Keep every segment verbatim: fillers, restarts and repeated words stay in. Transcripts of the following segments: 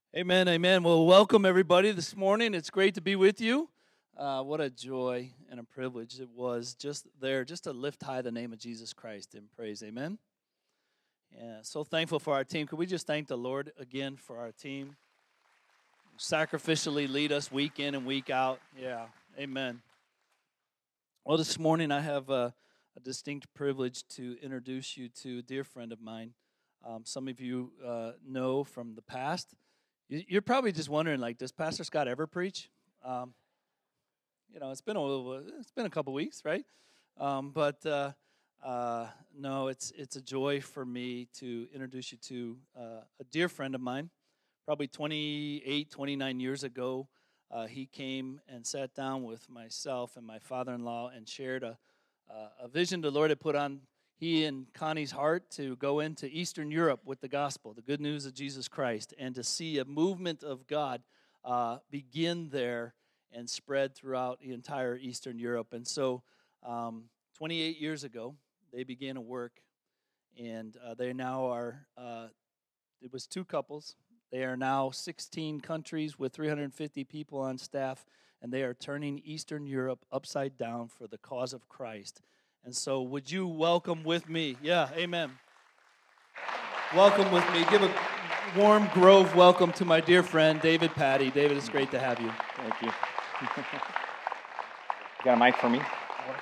Amen, amen. Well, welcome everybody this morning. It's great to be with you. Uh, what a joy and a privilege it was just there, just to lift high the name of Jesus Christ in praise. Amen. Yeah, so thankful for our team. Could we just thank the Lord again for our team? Sacrificially lead us week in and week out. Yeah, amen. Well, this morning I have a, a distinct privilege to introduce you to a dear friend of mine. Um, some of you uh, know from the past. You're probably just wondering, like, does Pastor Scott ever preach? Um, you know, it's been a little, it's been a couple weeks, right? Um, but uh, uh, no, it's it's a joy for me to introduce you to uh, a dear friend of mine. Probably twenty-eight, twenty-nine years ago, uh, he came and sat down with myself and my father-in-law and shared a a vision the Lord had put on he and Connie's heart to go into Eastern Europe with the gospel, the good news of Jesus Christ, and to see a movement of God uh, begin there and spread throughout the entire Eastern Europe. And so um, twenty-eight years ago, they began a work, and uh, they now are, uh, it was two couples. They are now sixteen countries with three hundred fifty people on staff, and they are turning Eastern Europe upside down for the cause of Christ. And so would you welcome with me? Yeah, amen. Welcome with me. Give a warm Grove welcome to my dear friend, David Patty. David, it's great to have you. Thank you. You got a mic for me?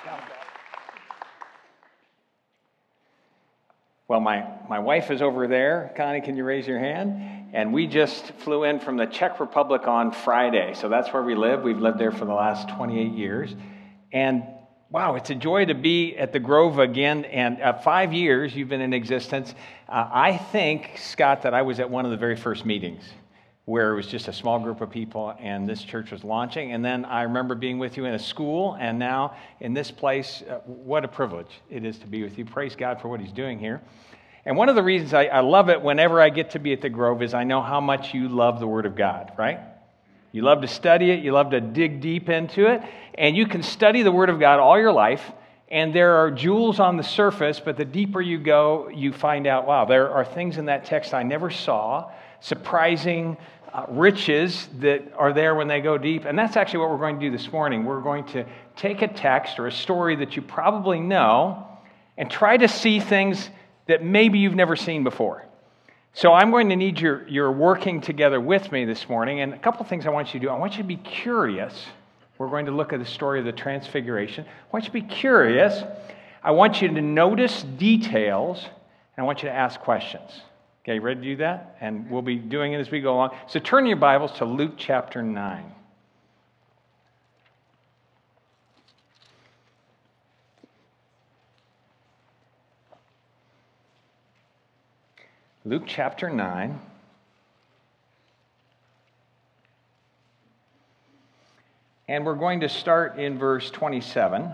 Well, my, my wife is over there. Connie, can you raise your hand? And we just flew in from the Czech Republic on Friday. So that's where we live. We've lived there for the last twenty-eight years. And wow, it's a joy to be at the Grove again. And uh, five years you've been in existence. Uh, I think, Scott, that I was at one of the very first meetings where it was just a small group of people and this church was launching. And then I remember being with you in a school and now in this place. Uh, what a privilege it is to be with you. Praise God for what he's doing here. And one of the reasons I, I love it whenever I get to be at the Grove is I know how much you love the Word of God, right? You love to study it. You love to dig deep into it. And you can study the Word of God all your life. And there are jewels on the surface, but the deeper you go, you find out, wow, there are things in that text I never saw, surprising uh, riches that are there when they go deep. And that's actually what we're going to do this morning. We're going to take a text or a story that you probably know and try to see things that maybe you've never seen before. So I'm going to need your, your working together with me this morning. And a couple of things I want you to do. I want you to be curious. We're going to look at the story of the Transfiguration. I want you to be curious. I want you to notice details. And I want you to ask questions. Okay, you ready to do that? And we'll be doing it as we go along. So turn your Bibles to Luke chapter nine. Luke chapter nine. And we're going to start in verse twenty-seven.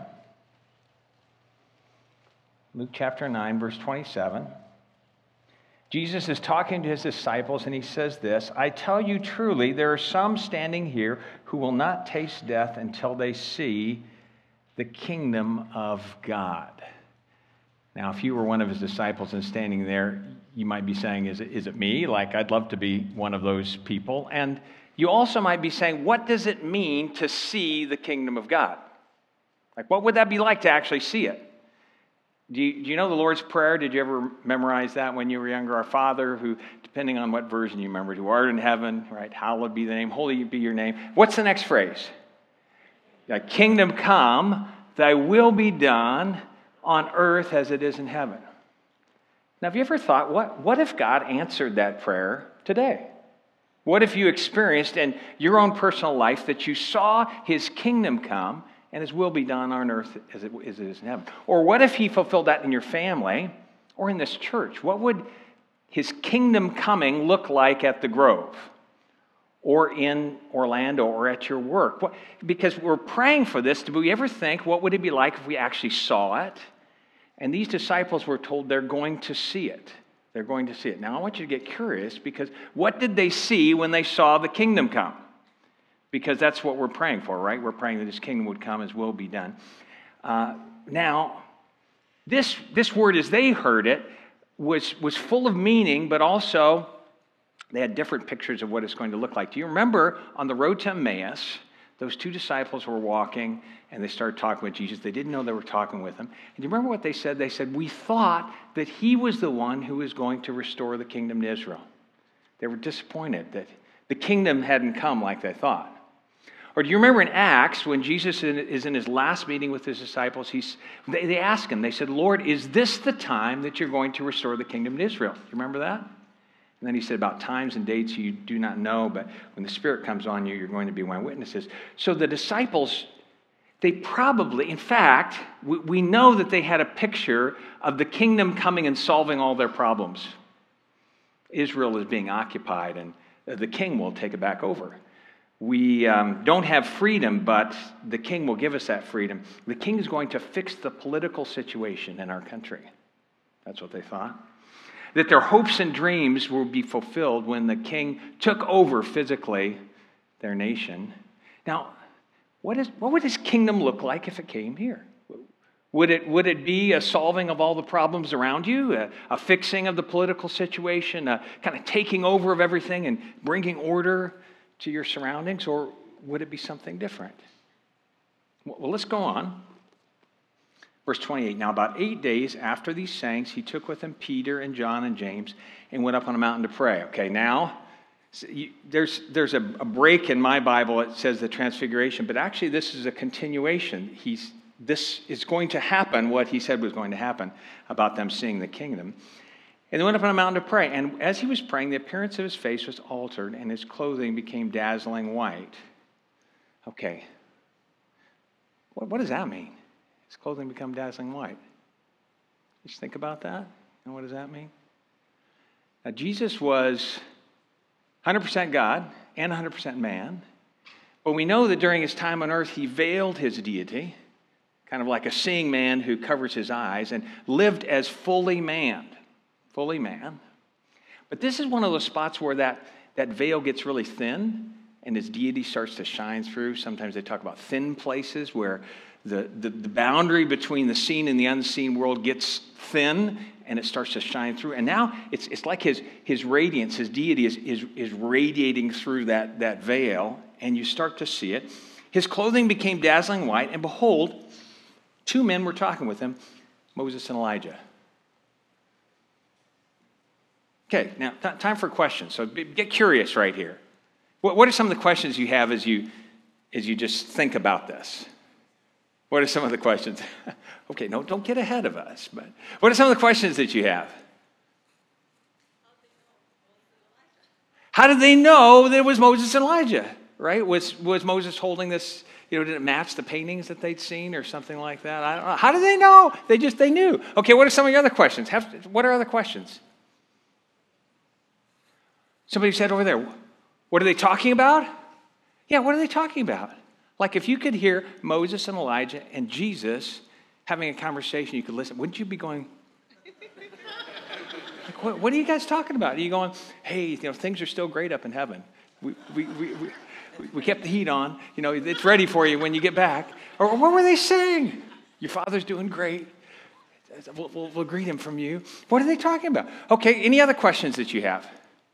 Luke chapter nine, verse twenty-seven. Jesus is talking to his disciples and he says this, I tell you truly, there are some standing here who will not taste death until they see the kingdom of God. Now, if you were one of his disciples and standing there, you might be saying, is it, is it me? Like, I'd love to be one of those people. And you also might be saying, what does it mean to see the kingdom of God? Like, what would that be like to actually see it? Do you, do you know the Lord's Prayer? Did you ever memorize that when you were younger? Our Father, who, depending on what version you remember, who art in heaven, right? Hallowed be the name, holy be your name. What's the next phrase? Thy kingdom come, thy will be done on earth as it is in heaven. Now, have you ever thought, what, what if God answered that prayer today? What if you experienced in your own personal life that you saw his kingdom come and his will be done on earth as it, as it is in heaven? Or what if he fulfilled that in your family or in this church? What would his kingdom coming look like at the Grove or in Orlando or at your work? What, because we're praying for this. Do we ever think, what would it be like if we actually saw it? And these disciples were told they're going to see it. They're going to see it. Now, I want you to get curious because what did they see when they saw the kingdom come? Because that's what we're praying for, right? We're praying that his kingdom would come, his will be done. Uh, now, this, this word as they heard it was, was full of meaning, but also They had different pictures of what it's going to look like. Do you remember on the road to Emmaus, those two disciples were walking and they started talking with Jesus. They didn't know they were talking with him. And do you remember what they said? They said, we thought that he was the one who was going to restore the kingdom to Israel. They were disappointed that the kingdom hadn't come like they thought. Or do you remember in Acts, when Jesus is in his last meeting with his disciples, he's, they, they asked him, they said, Lord, is this the time that you're going to restore the kingdom to Israel? Do you remember that? And then he said, about times and dates you do not know, but when the Spirit comes on you, you're going to be my witnesses. So the disciples, they probably, in fact, we, we know that they had a picture of the kingdom coming and solving all their problems. Israel is being occupied, and the king will take it back over. We um, don't have freedom, but the king will give us that freedom. The king is going to fix the political situation in our country. That's what they thought. That their hopes and dreams will be fulfilled when the king took over physically their nation. Now, what, is, what would his kingdom look like if it came here? Would it, would it be a solving of all the problems around you, a, a fixing of the political situation, a kind of taking over of everything and bringing order to your surroundings, or would it be something different? Well, let's go on. Verse twenty-eight, now about eight days after these sayings, he took with him Peter and John and James and went up on a mountain to pray. Okay, now, there's, there's a, a break in my Bible. It says the transfiguration, but actually this is a continuation. He's, this is going to happen, what he said was going to happen about them seeing the kingdom. And they went up on a mountain to pray. And as he was praying, the appearance of his face was altered, and his clothing became dazzling white. Okay. What, what does that mean? His clothing become dazzling white. Just think about that. And what does that mean? Now, Jesus was one hundred percent God and one hundred percent man. But we know that during his time on earth, he veiled his deity, kind of like a seeing man who covers his eyes, and lived as fully man. Fully man. But this is one of those spots where that, that veil gets really thin and his deity starts to shine through. Sometimes they talk about thin places where the, the, the boundary between the seen and the unseen world gets thin and it starts to shine through. And now it's, it's like his, his radiance, his deity is, is, is radiating through that, that veil, and you start to see it. His clothing became dazzling white, and behold, two men were talking with him, Moses and Elijah. Okay, now t- time for questions. So get curious right here. What, what are some of the questions you have as you as you just think about this? What are some of the questions? Okay, no, don't get ahead of us. But what are some of the questions that you have? How did they know that it was Moses and Elijah? Right? Was was Moses holding this? You know, did it match the paintings that they'd seen or something like that? I don't know. How did they know? They just they knew. Okay, what are some of your other questions? Have, what are other questions? Somebody said over there, what are they talking about? Yeah, what are they talking about? Like if you could hear Moses and Elijah and Jesus having a conversation, you could listen. Wouldn't you be going, like, what, what are you guys talking about? Are you going, hey, you know, things are still great up in heaven. We, we, we, we, we kept the heat on. You know, it's ready for you when you get back. Or what were they saying? Your father's doing great. We'll, we'll, we'll greet him from you. What are they talking about? Okay, any other questions that you have?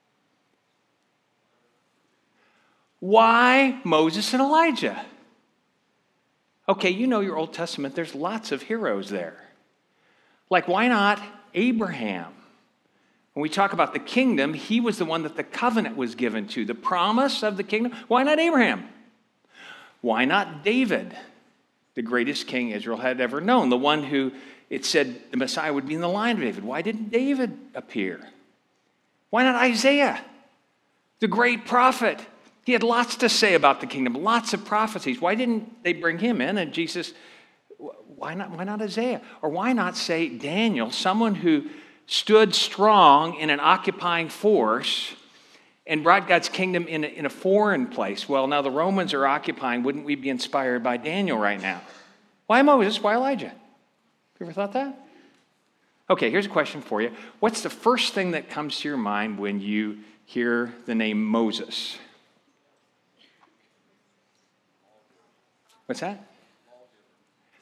Why Moses and Elijah? Okay, you know your Old Testament, there's lots of heroes there. Like, why not Abraham? When we talk about the kingdom, he was the one that the covenant was given to, the promise of the kingdom. Why not Abraham? Why not David, the greatest king Israel had ever known, the one who it said the Messiah would be in the line of David? Why didn't David appear? Why not Isaiah, the great prophet? He had lots to say about the kingdom, lots of prophecies. Why didn't they bring him in? And Jesus, why not, why not Isaiah? Or why not say Daniel, someone who stood strong in an occupying force and brought God's kingdom in a, in a foreign place? Well, now the Romans are occupying. Wouldn't we be inspired by Daniel right now? Why Moses? Why Elijah? You ever thought that? Okay, here's a question for you. What's the first thing that comes to your mind when you hear the name Moses?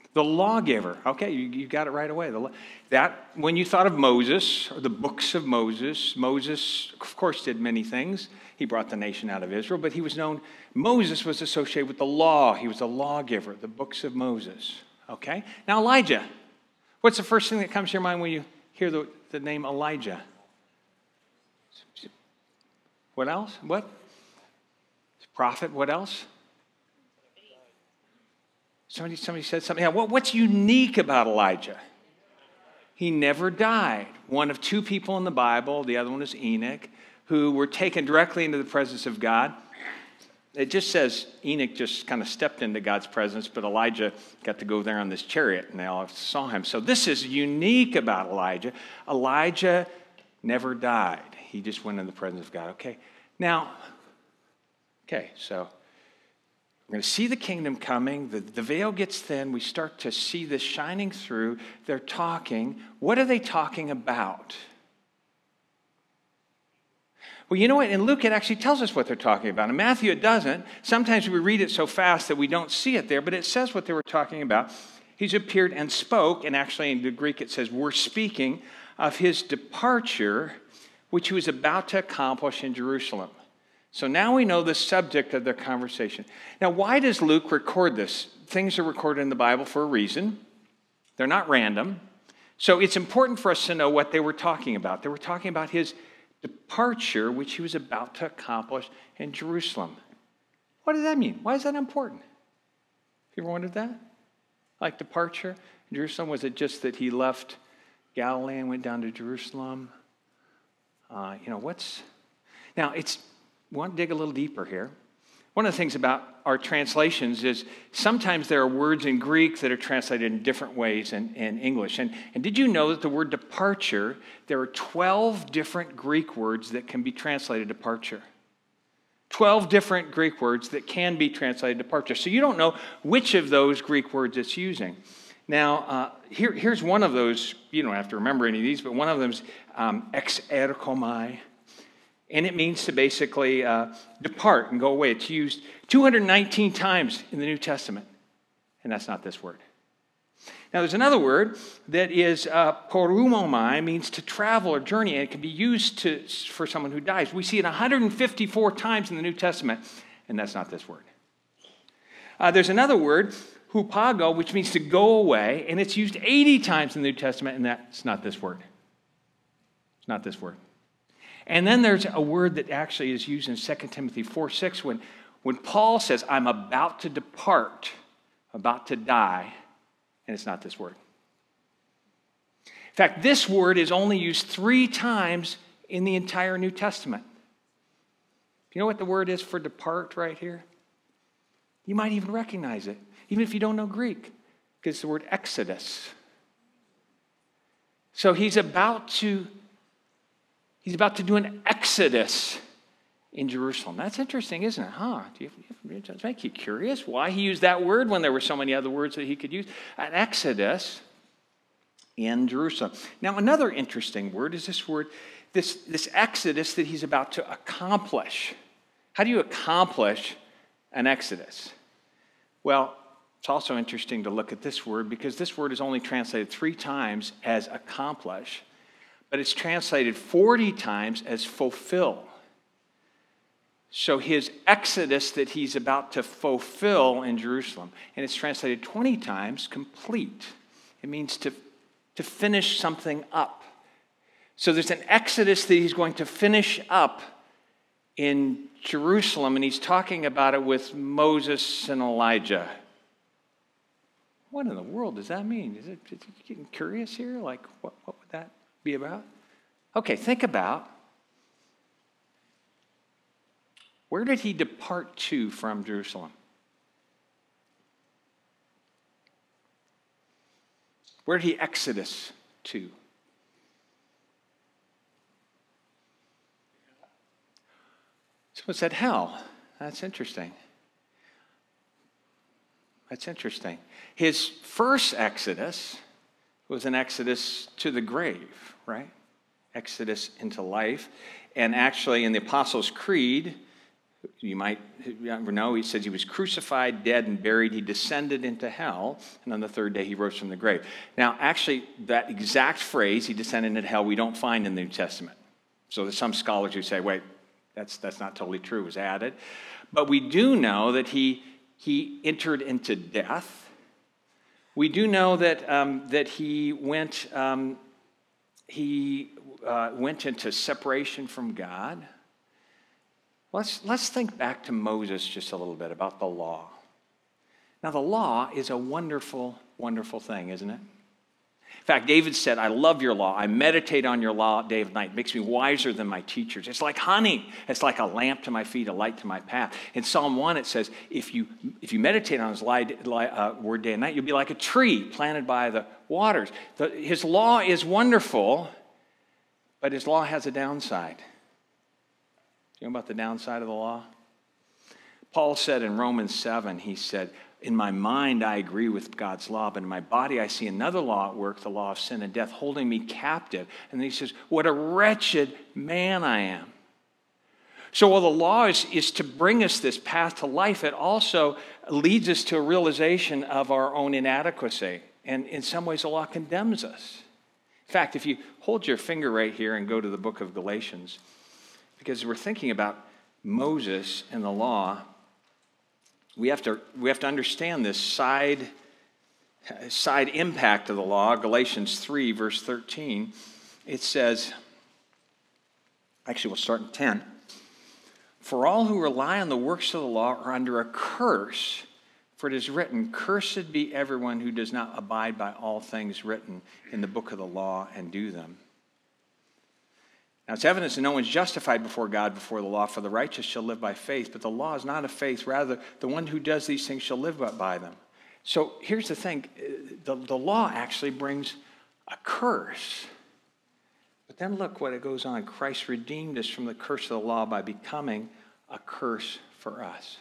The lawgiver. Okay, you, you got it right away. The, that, when you thought of Moses, or the books of Moses, Moses, of course, did many things. He brought the nation out of Israel, but he was known, Moses was associated with the law. He was a lawgiver, the books of Moses. Okay? Now, Elijah. What's the first thing that comes to your mind when you hear the, the name Elijah? What else? What? Prophet. What else? Somebody, somebody said something. Yeah, what, what's unique about Elijah? He never died. One of two people in the Bible, the other one is Enoch, who were taken directly into the presence of God. It just says Enoch just kind of stepped into God's presence, but Elijah got to go there on this chariot, and they all saw him. So this is unique about Elijah. Elijah never died. He just went in the presence of God. Okay, now, okay, so we're going to see the kingdom coming. The, the veil gets thin. We start to see this shining through. They're talking. What are they talking about? Well, you know what? In Luke, it actually tells us what they're talking about. In Matthew, it doesn't. Sometimes we read it so fast that we don't see it there, but it says what they were talking about. He's appeared and spoke, and actually in the Greek it says, we're speaking of his departure, which he was about to accomplish in Jerusalem. So now we know the subject of their conversation. Now, why does Luke record this? Things are recorded in the Bible for a reason. They're not random. So it's important for us to know what they were talking about. They were talking about his departure, which he was about to accomplish in Jerusalem. What does that mean? Why is that important? You ever wondered that? Like departure in Jerusalem, was it just that he left Galilee and went down to Jerusalem? Uh, you know, what's... Now, it's... We want to dig a little deeper here. One of the things about our translations is sometimes there are words in Greek that are translated in different ways in, in English. And, and did you know that the word departure, there are twelve different Greek words that can be translated departure? twelve different Greek words that can be translated departure. So you don't know which of those Greek words it's using. Now, uh, here, here's one of those. You don't have to remember any of these, but one of them is um, exerkomai. And it means to basically uh, depart and go away. It's used two hundred nineteen times in the New Testament. And that's not this word. Now, there's another word that is uh, porumomai, means to travel or journey. And it can be used to, for someone who dies. We see it one hundred fifty-four times in the New Testament. And that's not this word. Uh, there's another word, hupago, which means to go away. And it's used eighty times in the New Testament. And that's not this word. It's not this word. And then there's a word that actually is used in Second Timothy four six when, when Paul says, I'm about to depart, about to die, and it's not this word. In fact, this word is only used three times in the entire New Testament. Do you know what the word is for depart right here? You might even recognize it, even if you don't know Greek, because it's the word exodus. So he's about to He's about to do an exodus in Jerusalem. That's interesting, isn't it? Huh? Do you, does that make you curious why he used that word when there were so many other words that he could use? An exodus in Jerusalem. Now, another interesting word is this word, this, this exodus that he's about to accomplish. How do you accomplish an exodus? Well, it's also interesting to look at this word because this word is only translated three times as accomplish. But it's translated forty times as fulfill. So his exodus that he's about to fulfill in Jerusalem, and it's translated twenty times complete. It means to, to finish something up. So there's an exodus that he's going to finish up in Jerusalem, and he's talking about it with Moses and Elijah. What in the world does that mean? Is it, is it getting curious here? Like, what, what would that be about? Okay, think about, where did he depart to from Jerusalem? Where did he exodus to? Someone said hell. That's interesting. That's interesting. His first exodus was an exodus to the grave, right? Exodus into life. And actually in the Apostles' Creed, You might know, he says he was crucified, dead, and buried. He descended into hell, and on the third day he rose from the grave. Now, actually, that exact phrase, he descended into hell, we don't find in the New Testament. So there's some scholars who say, wait, that's that's not totally true, it was added. But we do know that he, he entered into death. We do know that, um, that he went, um, he, uh, went into separation from God. Let's, let's think back to Moses just a little bit about the law. Now, the law is a wonderful, wonderful thing, isn't it? In fact, David said, I love your law. I meditate on your law day and night. It makes me wiser than my teachers. It's like honey. It's like a lamp to my feet, a light to my path. In Psalm one, it says, if you, if you meditate on his light, uh, word day and night, you'll be like a tree planted by the waters. The, his law is wonderful, but his law has a downside. You know about the downside of the law? Paul said in Romans seven, he said, in my mind I agree with God's law, but in my body I see another law at work, the law of sin and death, holding me captive. And then he says, what a wretched man I am. So while the law is, is to bring us this path to life, it also leads us to a realization of our own inadequacy. And in some ways, the law condemns us. In fact, if you hold your finger right here and go to the book of Galatians, because we're thinking about Moses and the law, we have to we have to understand this side side impact of the law. Galatians three, verse thirteen, it says, actually we'll start in ten. For all who rely on the works of the law are under a curse, for it is written, cursed be everyone who does not abide by all things written in the book of the law and do them. Now, it's evidence that no one's justified before God before the law, for the righteous shall live by faith. But the law is not of faith. Rather, the one who does these things shall live by them. So here's the thing. The, the law actually brings a curse. But then look what it goes on. Christ redeemed us from the curse of the law by becoming a curse for us.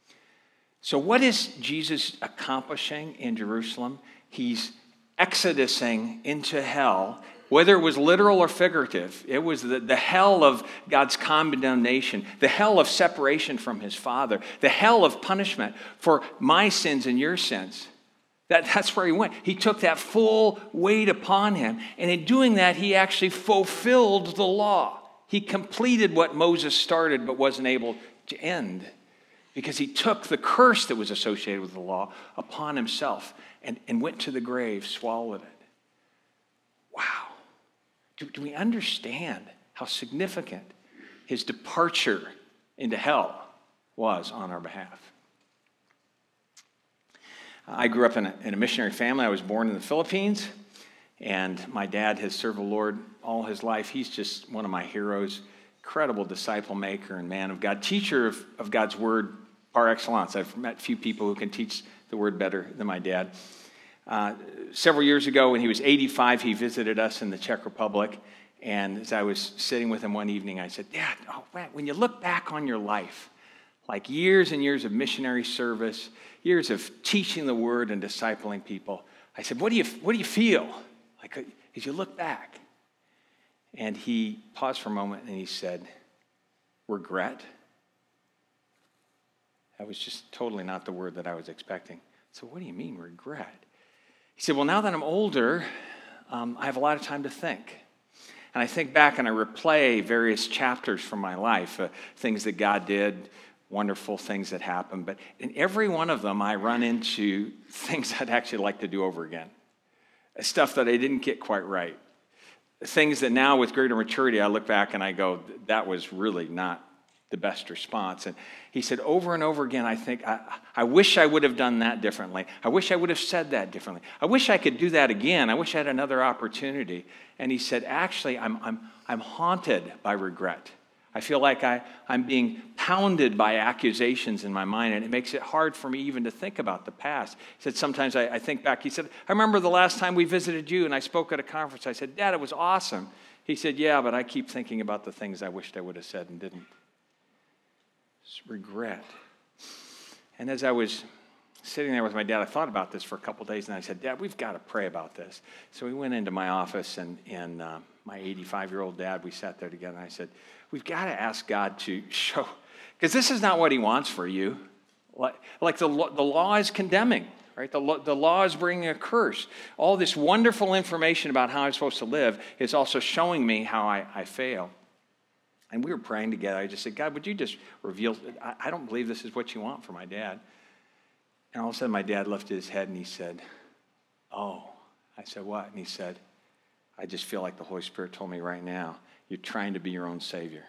So what is Jesus accomplishing in Jerusalem? He's exodusing into hell. Whether it was literal or figurative, it was the, the hell of God's condemnation, the hell of separation from his Father, the hell of punishment for my sins and your sins. That, that's where he went. He took that full weight upon him. And in doing that, he actually fulfilled the law. He completed what Moses started but wasn't able to end, because he took the curse that was associated with the law upon himself and, and went to the grave, swallowed it. Wow. Do, do we understand how significant his departure into hell was on our behalf? I grew up in a, in a missionary family. I was born in the Philippines, and my dad has served the Lord all his life. He's just one of my heroes, incredible disciple maker and man of God, teacher of, of God's word par excellence. I've met few people who can teach the word better than my dad. Uh, several years ago, when he was eighty-five, he visited us in the Czech Republic. And as I was sitting with him one evening, I said, Dad, oh, man, when you look back on your life, like years and years of missionary service, years of teaching the word and discipling people, I said, what do you, what do you feel like as you look back? And he paused for a moment and he said, regret. That was just totally not the word that I was expecting. So what do you mean, regret? He said, well, now that I'm older, um, I have a lot of time to think. And I think back and I replay various chapters from my life, uh, things that God did, wonderful things that happened. But in every one of them, I run into things I'd actually like to do over again. Stuff that I didn't get quite right. Things that now with greater maturity, I look back and I go, that was really not the best response. And he said, over and over again, I think, I, I wish I would have done that differently. I wish I would have said that differently. I wish I could do that again. I wish I had another opportunity. And he said, actually, I'm, I'm, I'm haunted by regret. I feel like I, I'm being pounded by accusations in my mind, and it makes it hard for me even to think about the past. He said, sometimes I, I think back. He said, I remember the last time we visited you, and I spoke at a conference. I said, Dad, it was awesome. He said, yeah, but I keep thinking about the things I wished I would have said and didn't. It's regret. And as I was sitting there with my dad, I thought about this for a couple days, and I said, Dad, we've got to pray about this. So we went into my office, and, and uh, my eighty-five-year-old dad, we sat there together, and I said, we've got to ask God to show, Because this is not what he wants for you. Like, like the, the law is condemning, right? The, the law is bringing a curse. All this wonderful information about how I'm supposed to live is also showing me how I, I fail. And we were praying together. I just said, God, would you just reveal, I, I don't believe this is what you want for my dad. And all of a sudden my dad lifted his head and he said, oh. I said, what? And he said, I just feel like the Holy Spirit told me right now, you're trying to be your own Savior.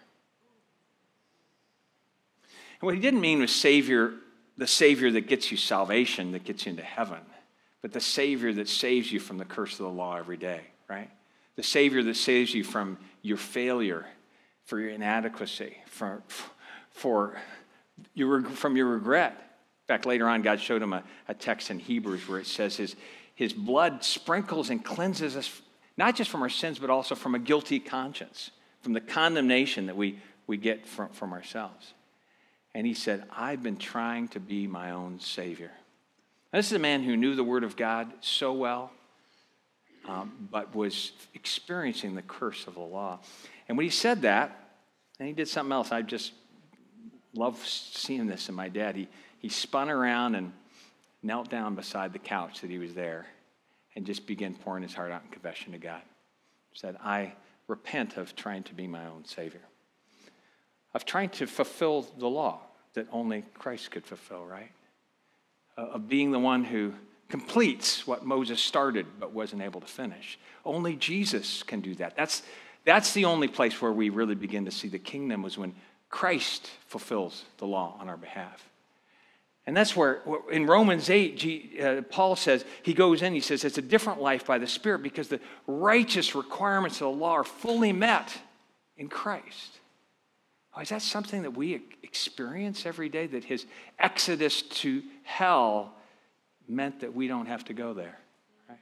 And what he didn't mean was Savior, the Savior that gets you salvation, that gets you into heaven, but the Savior that saves you from the curse of the law every day, right? The Savior that saves you from your failure, for your inadequacy, for, for your, from your regret. In fact, later on, God showed him a, a text in Hebrews where it says his, his blood sprinkles and cleanses us, not just from our sins, but also from a guilty conscience, from the condemnation that we, we get from, from ourselves. And he said, I've been trying to be my own Savior. Now, this is a man who knew the Word of God so well, um, but was experiencing the curse of the law. And when he said that, and he did something else, I just love seeing this in my dad. He, he spun around and knelt down beside the couch that he was there and just began pouring his heart out in confession to God. He said, I repent of trying to be my own Savior, of trying to fulfill the law that only Christ could fulfill, right? Uh, of being the one who completes what Moses started but wasn't able to finish. Only Jesus can do that. That's, that's the only place where we really begin to see the kingdom, was when Christ fulfills the law on our behalf. And that's where, in Romans eight, G, uh, Paul says, he goes in, he says, it's a different life by the Spirit because the righteous requirements of the law are fully met in Christ. Oh, is that something that we experience every day, that his exodus to hell meant that we don't have to go there? Right?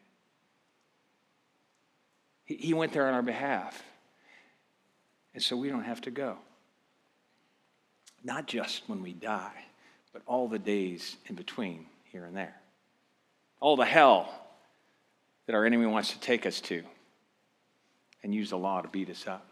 He, he went there on our behalf, and so we don't have to go. Not just when we die, but all the days in between, here and there. All the hell that our enemy wants to take us to and use the law to beat us up.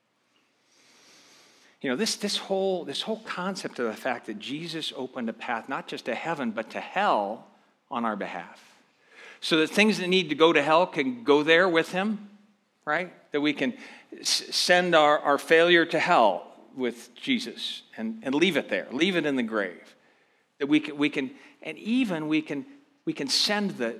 You know, this, this, whole, this whole concept of the fact that Jesus opened a path not just to heaven, but to hell on our behalf. So that things that need to go to hell can go there with him, right? That we can s- send our, our failure to hell with Jesus and, and leave it there, leave it in the grave. That we can, we can and even we can, we can send the,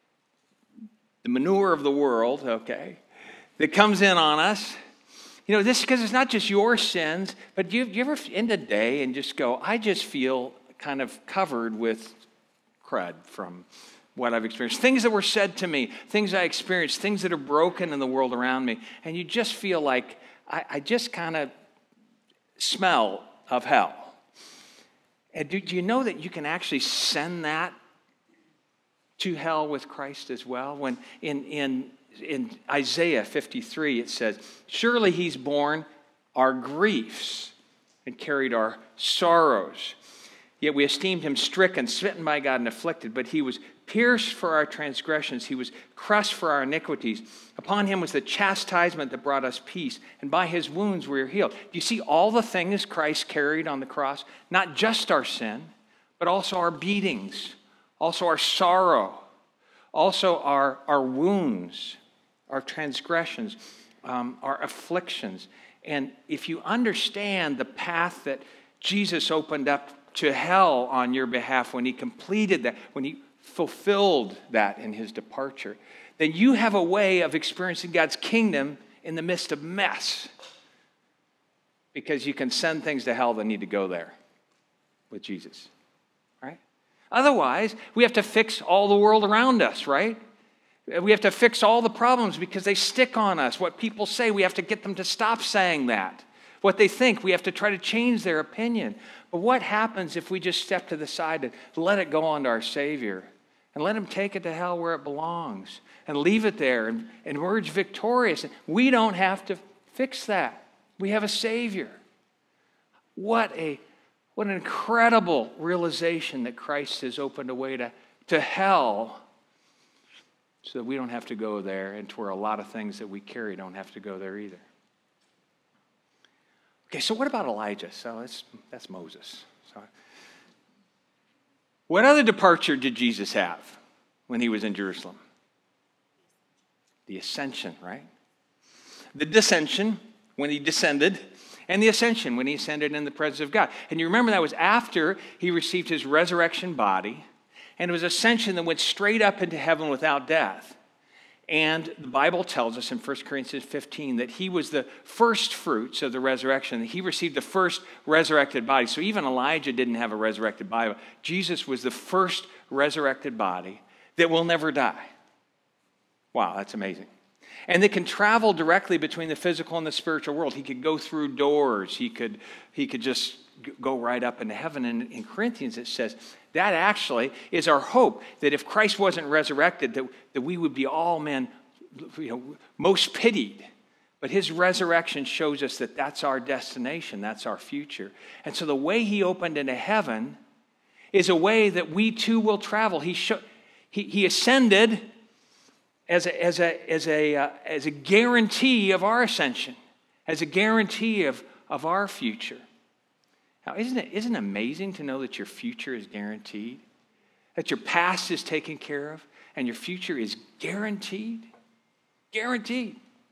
the manure of the world, okay, that comes in on us. You know, this because it's not just your sins, but do you, do you ever end a day and just go, I just feel kind of covered with crud from what I've experienced. Things that were said to me, things I experienced, things that are broken in the world around me. And you just feel like I, I just kind of smell of hell. And do, do you know that you can actually send that to hell with Christ as well? When in in in Isaiah fifty-three it says, surely he's borne our griefs and carried our sorrows. Yet we esteemed him stricken, smitten by God, and afflicted. But he was pierced for our transgressions. He was crushed for our iniquities. Upon him was the chastisement that brought us peace. And by his wounds we are healed. Do you see all the things Christ carried on the cross? Not just our sin, but also our beatings, also our sorrow, also our, our wounds, our transgressions, um, our afflictions. And if you understand the path that Jesus opened up to hell on your behalf when he completed that, when he fulfilled that in his departure, then you have a way of experiencing God's kingdom in the midst of mess, because you can send things to hell that need to go there with Jesus, right? Otherwise, we have to fix all the world around us, right? We have to fix all the problems because they stick on us. What people say, we have to get them to stop saying that. What they think, we have to try to change their opinion. But what happens if we just step to the side and let it go on to our Savior and let him take it to hell where it belongs and leave it there and, and emerge victorious? We don't have to fix that. We have a Savior. What a what an incredible realization that Christ has opened a way to, to hell so that we don't have to go there, and to where a lot of things that we carry don't have to go there either. Okay, so what about Elijah? So that's, that's Moses. So, what other departure did Jesus have when he was in Jerusalem? The ascension, right? The descension, when he descended, and the ascension, when he ascended in the presence of God. And you remember that was after he received his resurrection body, and it was ascension that went straight up into heaven without death. And the Bible tells us in First Corinthians fifteen that he was the first fruits of the resurrection. He received the first resurrected body. So even Elijah didn't have a resurrected body. Jesus was the first resurrected body that will never die. Wow, that's amazing. And they can travel directly between the physical and the spiritual world. He could go through doors. He could, he could just go right up into heaven. And in Corinthians it says that actually is our hope, that if Christ wasn't resurrected, that, that we would be all men, you know, most pitied. But his resurrection shows us that that's our destination, that's our future. And so the way he opened into heaven is a way that we too will travel. He, show, he, he ascended as a, as, a, as, a, uh, as a guarantee of our ascension, as a guarantee of, of our future. Now, isn't it, isn't it amazing to know that your future is guaranteed? That your past is taken care of and your future is guaranteed? Guaranteed.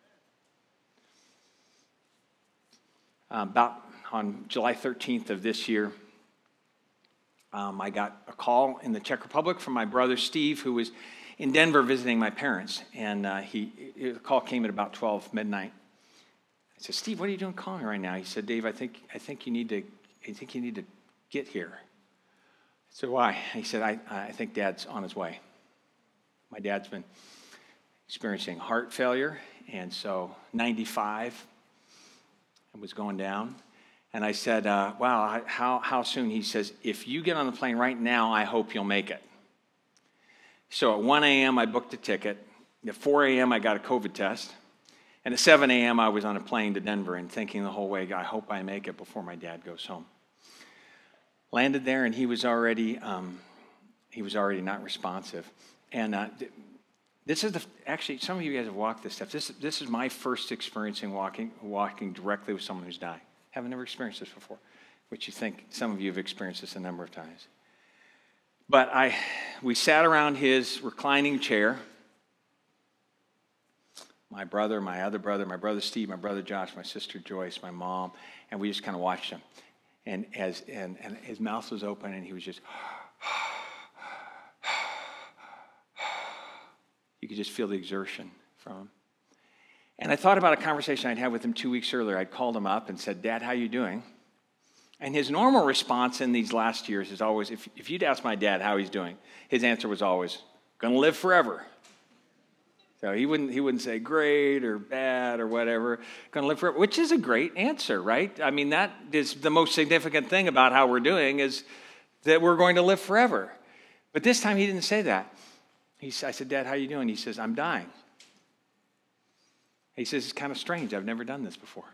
Um, about on July thirteenth of this year, um, I got a call in the Czech Republic from my brother Steve, who was in Denver visiting my parents. And uh, he, the call came at about twelve midnight. I said, Steve, what are you doing calling right now? He said, Dave, I think, I think you need to I think you need to get here. I said, why? He said, I, I think Dad's on his way. My dad's been experiencing heart failure, and so ninety-five, and was going down. And I said, uh, wow, how, how soon? He says, if you get on the plane right now, I hope you'll make it. So at one a.m., I booked a ticket. At four a.m., I got a COVID test. And at seven a.m., I was on a plane to Denver and thinking the whole way, I hope I make it before my dad goes home. Landed there, and he was already um, he was already not responsive. And uh, this is the actually some of you guys have walked this stuff. This this is my first experience in walking walking directly with someone who's dying. Haven't never experienced this before, which you think some of you have experienced this a number of times. But I we sat around his reclining chair. My brother, my other brother, my brother Steve, my brother Josh, my sister Joyce, my mom, and we just kind of watched him. And as and, and his mouth was open, and he was just, you could just feel the exertion from him. And I thought about a conversation I'd had with him two weeks earlier. I'd called him up and said, Dad, how you doing? And his normal response in these last years is always, if, if you'd ask my dad how he's doing, his answer was always, gonna live forever. So he wouldn't he wouldn't say great or bad or whatever, gonna live forever, which is a great answer, right? I mean, that is the most significant thing about how we're doing is that we're going to live forever. But this time he didn't say that. He, I said, Dad, how you doing? He says, I'm dying. He says, it's kind of strange. I've never done this before.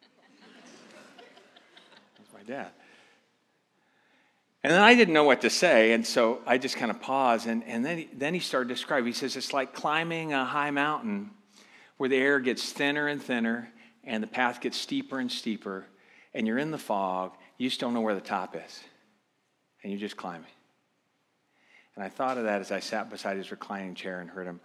That's my dad. And then I didn't know what to say, and so I just kind of paused, and, and then, he, then he started to describe. He says, it's like climbing a high mountain where the air gets thinner and thinner, and the path gets steeper and steeper, and you're in the fog. You just don't know where the top is, and you're just climbing. And I thought of that as I sat beside his reclining chair and heard him,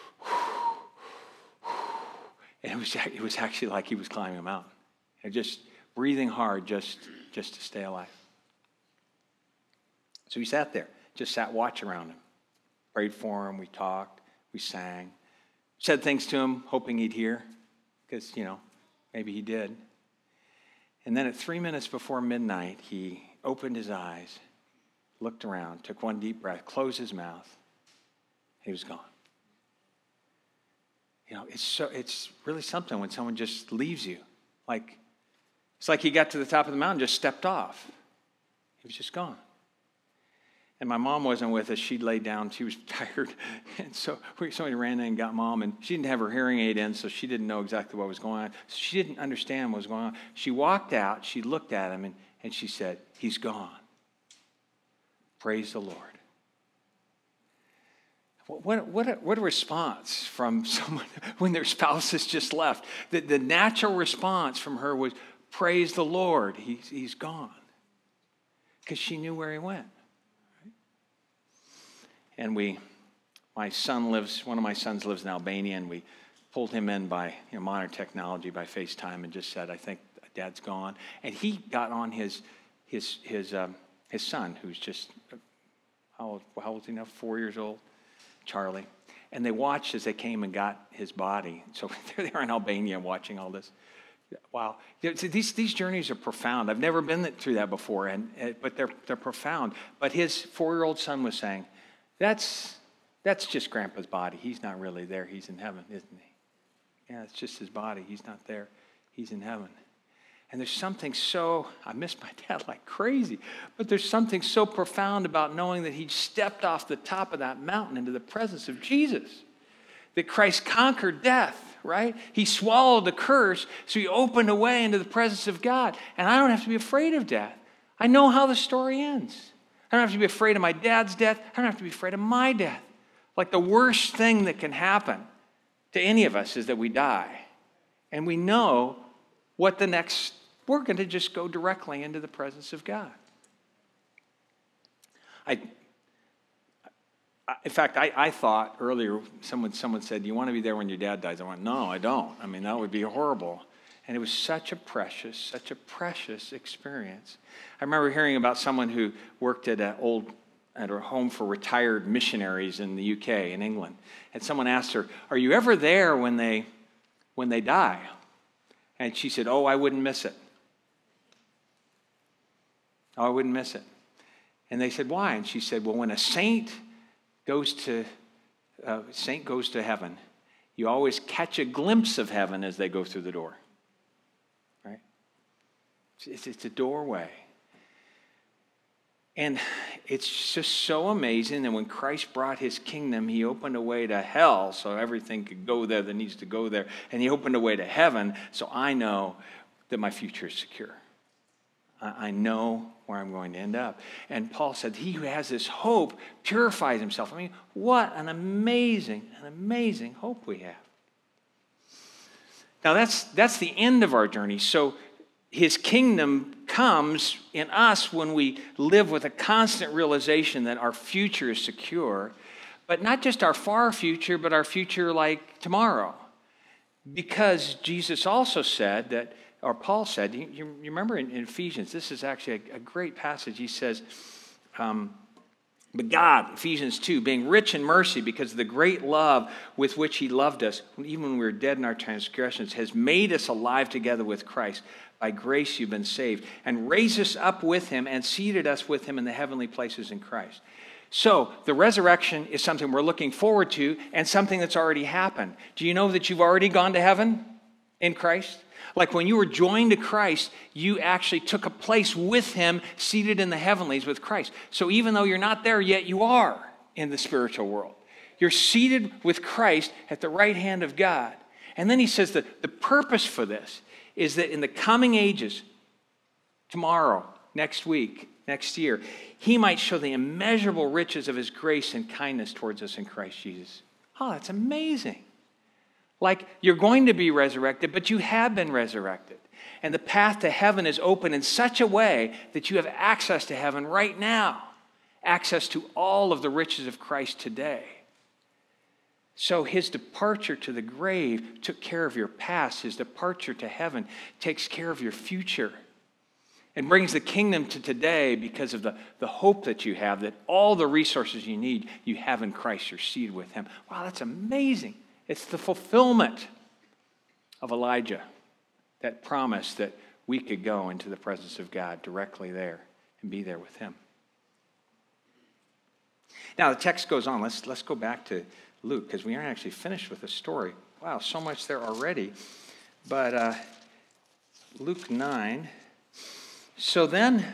and it was, it was actually like he was climbing a mountain, and just breathing hard just, just to stay alive. So we sat there, just sat watch around him, prayed for him, we talked, we sang, said things to him, hoping he'd hear, because, you know, maybe he did. And then at three minutes before midnight, he opened his eyes, looked around, took one deep breath, closed his mouth, he was gone. You know, it's so it's really something when someone just leaves you. Like, it's like he got to the top of the mountain, just stepped off. He was just gone. And my mom wasn't with us. She laid down. She was tired. And so somebody ran in and got Mom. And she didn't have her hearing aid in, so she didn't know exactly what was going on. So she didn't understand what was going on. She walked out. She looked at him, and, and she said, he's gone. Praise the Lord. What, what, a, what a response from someone when their spouse has just left. The, the natural response from her was, praise the Lord, he's, he's gone. Because she knew where he went. Right? And we, my son lives, one of my sons lives in Albania, and we pulled him in by you know, modern technology, by FaceTime, and just said, I think Dad's gone. And he got on his his his um, his son, who's just, how old, how old is he now? Four years old, Charlie. And they watched as they came and got his body. So they're there in Albania watching all this. Wow. These, these journeys are profound. I've never been through that before, and, but they're, they're profound. But his four-year-old son was saying, that's, that's just Grandpa's body. He's not really there. He's in heaven, isn't he? Yeah, it's just his body. He's not there. He's in heaven. And there's something so, I miss my dad like crazy, but there's something so profound about knowing that he stepped off the top of that mountain into the presence of Jesus. That Christ conquered death, right? He swallowed the curse, so he opened a way into the presence of God. And I don't have to be afraid of death. I know how the story ends. I don't have to be afraid of my dad's death. I don't have to be afraid of my death. Like the worst thing that can happen to any of us is that we die. And we know what the next, we're going to just go directly into the presence of God. I, in fact, I, I thought earlier, someone, someone said, you want to be there when your dad dies? I went, no, I don't. I mean, that would be horrible. And it was such a precious, such a precious experience. I remember hearing about someone who worked at an old, at a home for retired missionaries in the U K, in England. And someone asked her, are you ever there when they, when they die? And she said, oh, I wouldn't miss it. Oh, I wouldn't miss it. And they said, why? And she said, well, when a saint goes to uh, saint goes to heaven, you always catch a glimpse of heaven as they go through the door. Right? It's, it's a doorway. And it's just so amazing that when Christ brought his kingdom, he opened a way to hell so everything could go there that needs to go there. And he opened a way to heaven so I know that my future is secure. I know where I'm going to end up. And Paul said, he who has this hope purifies himself. I mean, what an amazing, an amazing hope we have. Now, that's, that's the end of our journey. So his kingdom comes in us when we live with a constant realization that our future is secure, but not just our far future, but our future like tomorrow. Because Jesus also said that, or Paul said, you, you remember in, in Ephesians, this is actually a, a great passage. He says, um, but God, Ephesians two, being rich in mercy because of the great love with which he loved us, even when we were dead in our transgressions, has made us alive together with Christ. By grace you've been saved, and raised us up with him and seated us with him in the heavenly places in Christ. So the resurrection is something we're looking forward to and something that's already happened. Do you know that you've already gone to heaven in Christ? Like when you were joined to Christ, you actually took a place with him, seated in the heavenlies with Christ. So even though you're not there yet, you are in the spiritual world. You're seated with Christ at the right hand of God. And then he says that the purpose for this is that in the coming ages, tomorrow, next week, next year, he might show the immeasurable riches of his grace and kindness towards us in Christ Jesus. Oh, that's amazing. Like you're going to be resurrected, but you have been resurrected. And the path to heaven is open in such a way that you have access to heaven right now, access to all of the riches of Christ today. So his departure to the grave took care of your past. His departure to heaven takes care of your future and brings the kingdom to today because of the, the hope that you have, that all the resources you need, you have in Christ. You're seated with him. Wow, that's amazing. It's the fulfillment of Elijah, that promise that we could go into the presence of God directly there and be there with him. Now, the text goes on. Let's, let's go back to Luke, because we aren't actually finished with the story. Wow, so much there already. But uh, Luke nine. So then,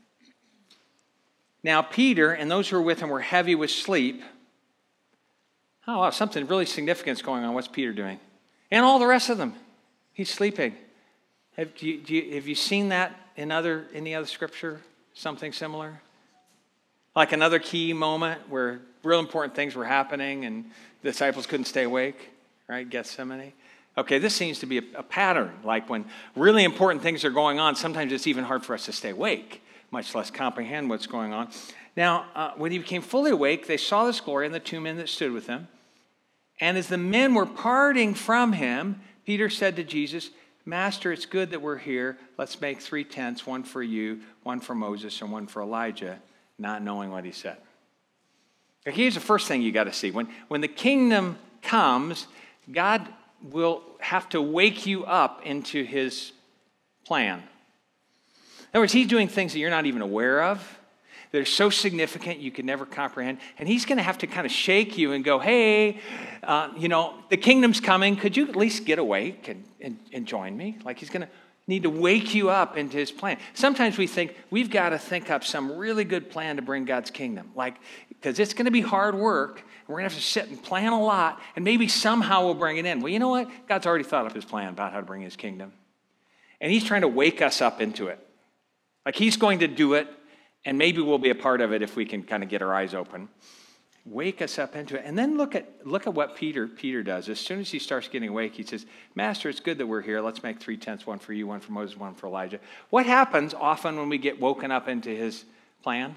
now Peter and those who were with him were heavy with sleep. Oh, wow, something really significant is going on. What's Peter doing? And all the rest of them. He's sleeping. Have you, do you, have you seen that in other any other scripture? Something similar? Like another key moment where real important things were happening and the disciples couldn't stay awake, right? Gethsemane. Okay, this seems to be a, a pattern. Like when really important things are going on, sometimes it's even hard for us to stay awake, much less comprehend what's going on. Now, uh, when he became fully awake, they saw this glory and the two men that stood with him. And as the men were parting from him, Peter said to Jesus, Master, it's good that we're here. Let's make three tents, one for you, one for Moses, and one for Elijah, not knowing what he said. Now, here's the first thing you got to see. When, when the kingdom comes, God will have to wake you up into his plan. In other words, he's doing things that you're not even aware of. They're so significant you can never comprehend. And he's going to have to kind of shake you and go, hey, uh, you know, the kingdom's coming. Could you at least get awake and, and, and join me? Like he's going to need to wake you up into his plan. Sometimes we think we've got to think up some really good plan to bring God's kingdom. Like, because it's going to be hard work. And we're going to have to sit and plan a lot. And maybe somehow we'll bring it in. Well, you know what? God's already thought up his plan about how to bring his kingdom. And he's trying to wake us up into it. Like he's going to do it. And maybe we'll be a part of it if we can kind of get our eyes open. Wake us up into it. And then look at look at what Peter Peter does. As soon as he starts getting awake, he says, Master, it's good that we're here. Let's make three tents, one for you, one for Moses, one for Elijah. What happens often when we get woken up into his plan?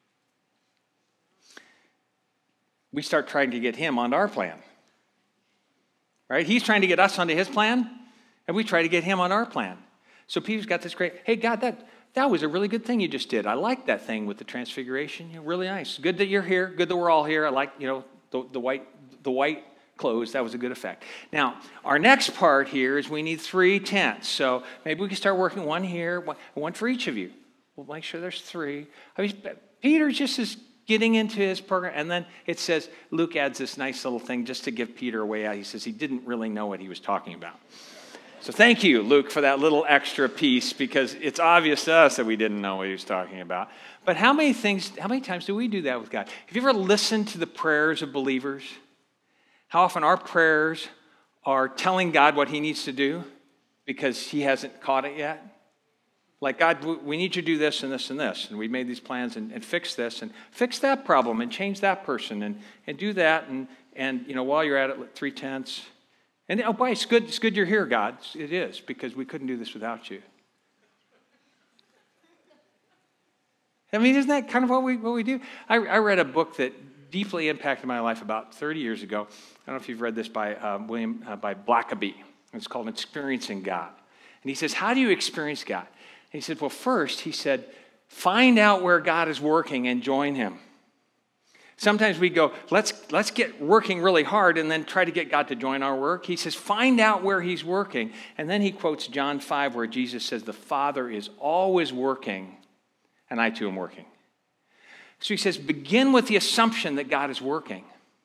We start trying to get him onto our plan. Right? He's trying to get us onto his plan, and we try to get him on our plan. So Peter's got this great, hey, God, that... That was a really good thing you just did. I like that thing with the transfiguration. You know, really nice. Good that you're here. Good that we're all here. I like, you know, the, the white the white clothes. That was a good effect. Now, our next part here is we need three tents. So maybe we can start working one here, one, one for each of you. We'll make sure there's three. I mean, Peter just is getting into his program. And then it says, Luke adds this nice little thing just to give Peter a way out. He says he didn't really know what he was talking about. So thank you, Luke, for that little extra piece, because it's obvious to us that we didn't know what he was talking about. But how many things, how many times do we do that with God? Have you ever listened to the prayers of believers? How often our prayers are telling God what he needs to do because he hasn't caught it yet? Like, God, we need you to do this and this and this. And we made these plans and, and fix this and fix that problem and change that person and, and do that. And, and, you know, while you're at it, three tenths. And, oh, boy, it's good, it's good you're here, God. It is, because we couldn't do this without you. I mean, isn't that kind of what we what we do? I, I read a book that deeply impacted my life about thirty years ago. I don't know if you've read this by um, William, uh, by Blackaby. It's called Experiencing God. And he says, how do you experience God? And he said, well, first, he said, find out where God is working and join him. Sometimes we go, let's let's get working really hard and then try to get God to join our work. He says, find out where he's working. And then he quotes John five, where Jesus says, the Father is always working, and I too am working. So he says, begin with the assumption that God is working.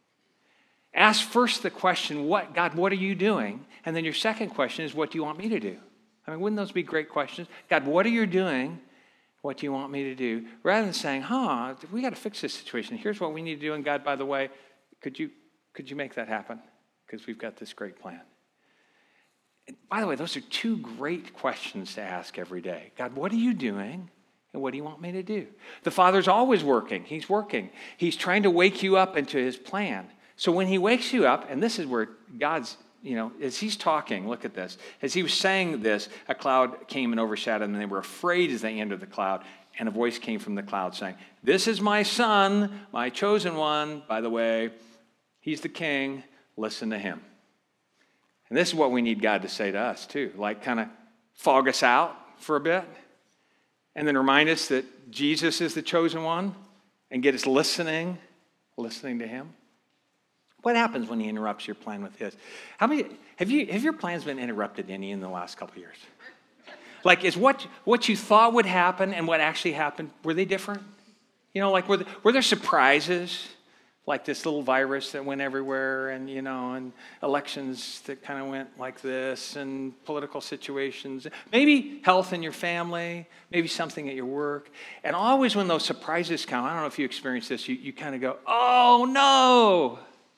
Ask first the question, what God, what are you doing? And then your second question is, what do you want me to do? I mean, wouldn't those be great questions? God, what are you doing? What do you want me to do? Rather than saying, huh, we got to fix this situation. Here's what we need to do. And God, by the way, could you could you make that happen? Because we've got this great plan. And by the way, those are two great questions to ask every day. God, what are you doing? And what do you want me to do? The Father's always working. He's working. He's trying to wake you up into his plan. So when he wakes you up, and this is where God's, you know, as he's talking, look at this. As he was saying this, a cloud came and overshadowed them, and they were afraid as they entered the cloud. And a voice came from the cloud saying, this is my son, my chosen one. By the way, he's the king. Listen to him. And this is what we need God to say to us, too. Like, kind of fog us out for a bit. And then remind us that Jesus is the chosen one. And get us listening, listening to him. What happens when he interrupts your plan with his? How many have you have your plans been interrupted any in the last couple of years? Like, is what what you thought would happen and what actually happened, were they different? You know, like were there, were there surprises? Like this little virus that went everywhere, and you know, and elections that kind of went like this, and political situations, maybe health in your family, maybe something at your work. And always when those surprises come, I don't know if you experience this, you, you kind of go, oh no.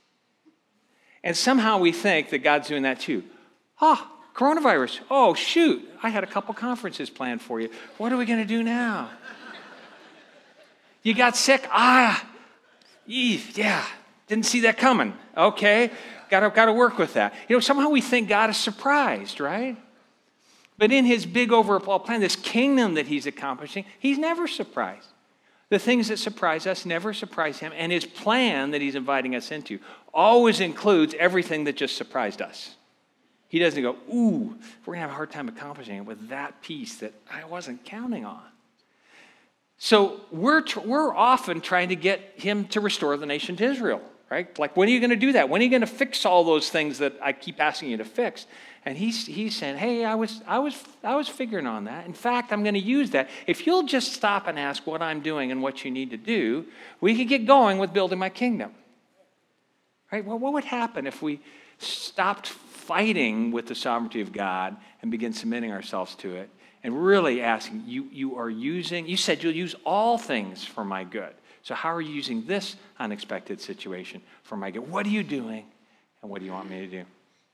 And somehow we think that God's doing that too. Ah, coronavirus. Oh, shoot. I had a couple conferences planned for you. What are we going to do now? You got sick? Ah, yeah. Didn't see that coming. Okay. got to got to work with that. You know, somehow we think God is surprised, right? But in his big overall plan, this kingdom that he's accomplishing, he's never surprised. The things that surprise us never surprise him, and his plan that he's inviting us into always includes everything that just surprised us. He doesn't go, ooh, we're going to have a hard time accomplishing it with that piece that I wasn't counting on. So we're, tr- we're often trying to get him to restore the nation to Israel, right? Like, when are you going to do that? When are you going to fix all those things that I keep asking you to fix? And he's, he's saying, hey, I was, I, was, I was figuring on that. In fact, I'm going to use that. If you'll just stop and ask what I'm doing and what you need to do, we can get going with building my kingdom. Right? Well, what would happen if we stopped fighting with the sovereignty of God and begin submitting ourselves to it and really asking, you, you are using, you said you'll use all things for my good. So how are you using this unexpected situation for my good? What are you doing, and what do you want me to do?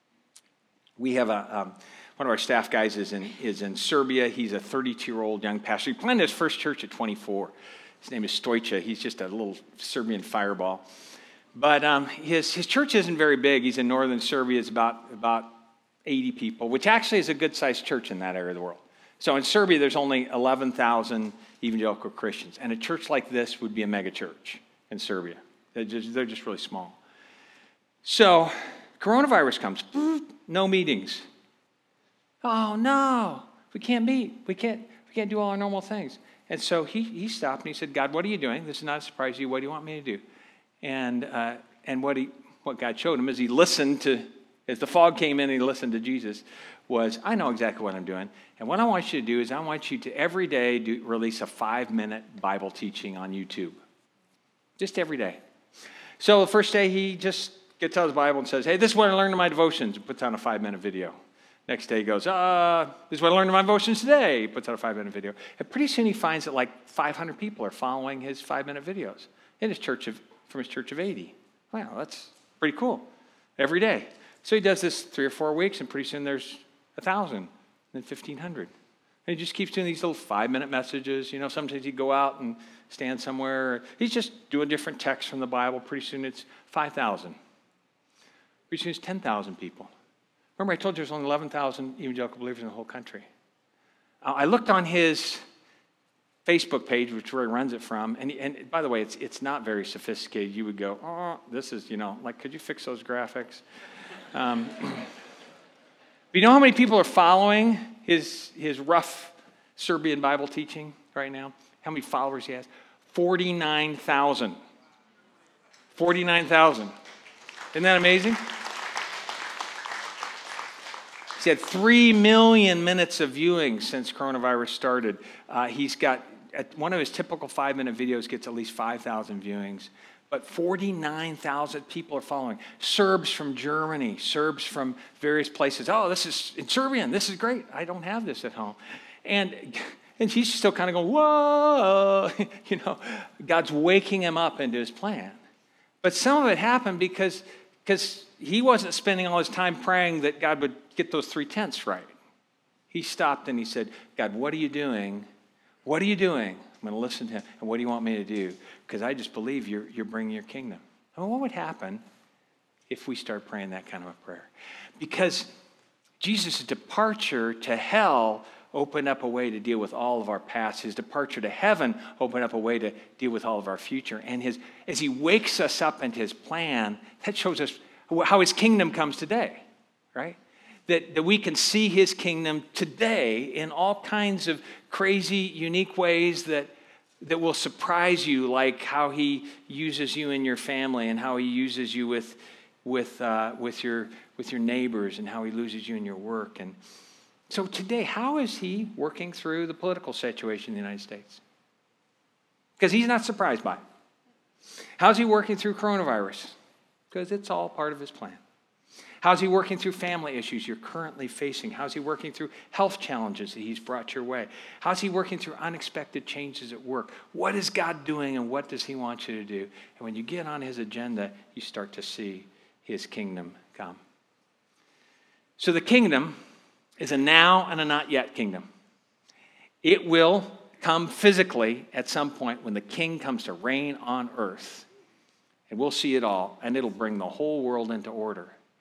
We have a, um, one of our staff guys is in, is in Serbia. He's a thirty-two-year-old young pastor. He planted his first church at twenty-four. His name is Stojca. He's just a little Serbian fireball. But um, his, his church isn't very big. He's in northern Serbia. It's about, about eighty people, which actually is a good-sized church in that area of the world. So in Serbia, there's only eleven thousand evangelical Christians. And a church like this would be a mega church in Serbia. They're just, they're just really small. So coronavirus comes. No meetings. Oh, no. We can't meet. We can't, we can't do all our normal things. And so he, he stopped and he said, God, what are you doing? This is not a surprise to you. What do you want me to do? And uh, and what he what God showed him as he listened to, as the fog came in and he listened to Jesus, was, I know exactly what I'm doing. And what I want you to do is I want you to every day do, release a five-minute Bible teaching on YouTube. Just every day. So the first day he just gets out his Bible and says, hey, this is what I learned in my devotions, and puts on a five-minute video. Next day he goes, uh, this is what I learned in my devotions today, he puts out a five-minute video. And pretty soon he finds that like five hundred people are following his five-minute videos in his church of, from his church of eighty. Wow, that's pretty cool. Every day. So he does this three or four weeks, and pretty soon there's a thousand, then fifteen hundred. And he just keeps doing these little five-minute messages. You know, sometimes he'd go out and stand somewhere. He's just doing different texts from the Bible. Pretty soon it's five thousand. Pretty soon it's ten thousand people. Remember I told you there's only eleven thousand evangelical believers in the whole country. Uh, I looked on his Facebook page, which where he runs it from, and, and by the way, it's it's not very sophisticated. You would go, oh, this is, you know, like, could you fix those graphics? Um, but you know how many people are following his, his rough Serbian Bible teaching right now? How many followers he has? forty-nine thousand. forty-nine thousand. Isn't that amazing? He's had three million minutes of viewing since coronavirus started. Uh, he's got, at one of his typical five-minute videos gets at least five thousand viewings. But forty-nine thousand people are following. Serbs from Germany, Serbs from various places. Oh, this is in Serbian. This is great. I don't have this at home. And, and he's still kind of going, whoa. You know, God's waking him up into his plan. But some of it happened because, because he wasn't spending all his time praying that God would get those three tenths right. He stopped and he said, God, what are you doing? What are you doing? I'm going to listen to him. And what do you want me to do? Because I just believe you're, you're bringing your kingdom. I mean, what would happen if we start praying that kind of a prayer? Because Jesus' departure to hell opened up a way to deal with all of our past. His departure to heaven opened up a way to deal with all of our future. And his, as he wakes us up into his plan, that shows us how his kingdom comes today, right? That, that we can see his kingdom today in all kinds of crazy, unique ways that, that will surprise you, like how he uses you in your family and how he uses you with, with, uh, with, your, with your neighbors and how he uses you in your work. And so today, how is he working through the political situation in the United States? Because he's not surprised by it. How's he working through coronavirus? Because it's all part of his plan. How's he working through family issues you're currently facing? How's he working through health challenges that he's brought your way? How's he working through unexpected changes at work? What is God doing and what does he want you to do? And when you get on his agenda, you start to see his kingdom come. So the kingdom is a now and a not yet kingdom. It will come physically at some point when the king comes to reign on earth. And we'll see it all, and it'll bring the whole world into order.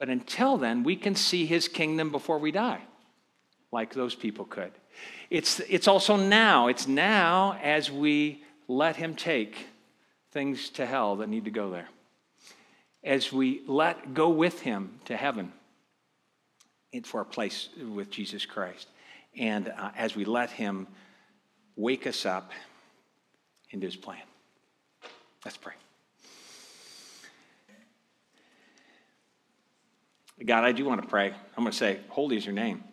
But until then, we can see his kingdom before we die, like those people could. It's, it's also now. It's now as we let him take things to hell that need to go there. As we let go with him to heaven for our place with Jesus Christ. And uh, as we let him wake us up into his plan. Let's pray. God, I do want to pray. I'm going to say, holy is your name.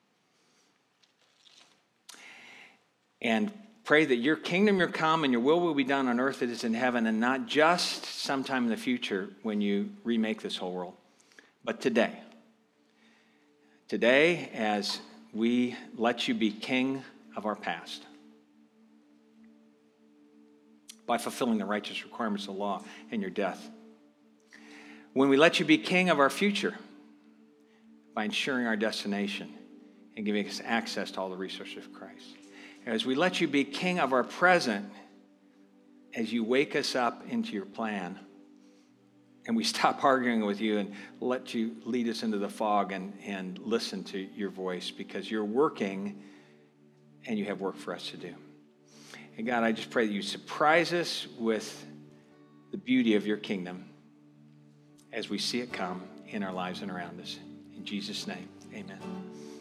And pray that your kingdom will come and your will will be done on earth as it is in heaven, and not just sometime in the future when you remake this whole world, but today. Today, as we let you be king of our past by fulfilling the righteous requirements of the law and your death. When we let you be king of our future by ensuring our destination and giving us access to all the resources of Christ. As we let you be king of our present, as you wake us up into your plan, and we stop arguing with you and let you lead us into the fog and, and listen to your voice, because you're working and you have work for us to do. And God, I just pray that you surprise us with the beauty of your kingdom as we see it come in our lives and around us. In Jesus' name, amen.